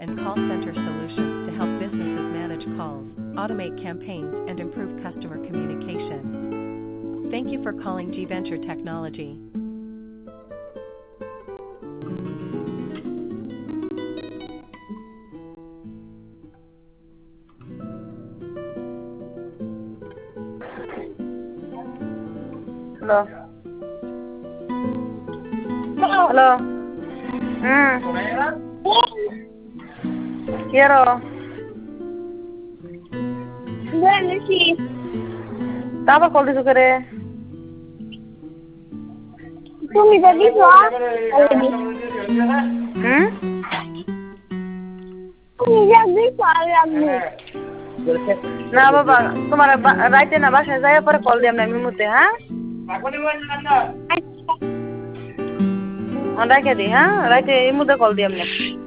and call center solutions to help businesses manage calls, automate campaigns, and improve customer communication. Thank you for calling G Venture Technology. Hello. Hello. Quiero. Bueno, sí. Estaba con eso que ¿Tú me has dicho already? Tú me has dicho already? না বাবা তোমার রাইতে না বাসায় যাই পরে call দিলাম না আমি মুতে হ্যাঁ রেখে দিই হ্যাঁ রাইতে এই মুহূর্তে কল দিলাম না